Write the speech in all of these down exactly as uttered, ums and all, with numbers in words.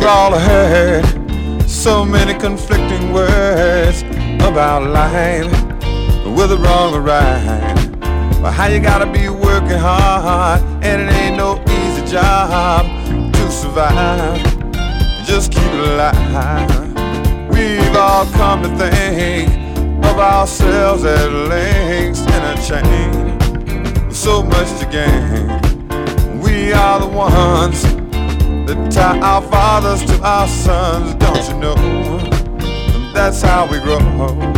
We've all heard so many conflicting words about life, whether wrong or right. But how you gotta be working hard, and it ain't no easy job to survive. Just keep it alive. We've all come to think of ourselves as links in a chain, with so much to gain. We are the ones that tie our fathers to our sons, don't you know? That's how we grow.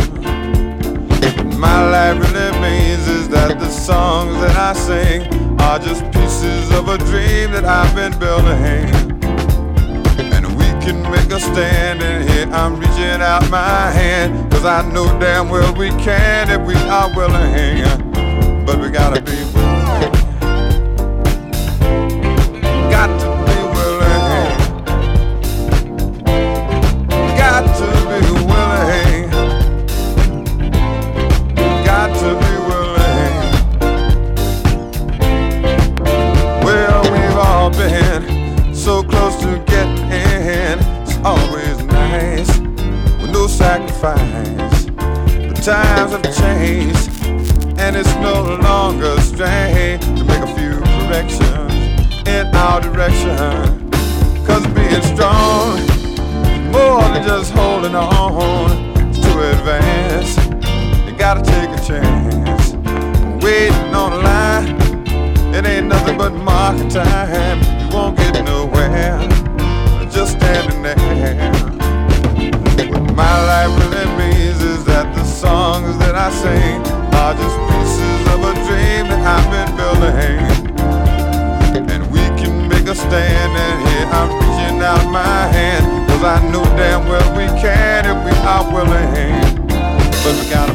My life really means is that the songs that I sing are just pieces of a dream that I've been building. And we can make a stand, and here I'm reaching out my hand, 'cause I know damn well we can if we are willing. But we gotta be willing. Got to be willing. Got to be willing. Got to be willing. Well, we've all been so close to getting in. It's always nice with no sacrifice. But times have changed, and it's no longer strange to make a few corrections in our direction. 'Cause being strong, more than just holding on to advance. You gotta take a chance. Waiting on a line, it ain't nothing but market time. You won't get nowhere just standing there. What my life really means is that the songs that I sing are just pieces of a dream that I've been building. And we can make a stand, and here I'm reaching out my hand, 'cause I know damn well we can if we are willing. But we got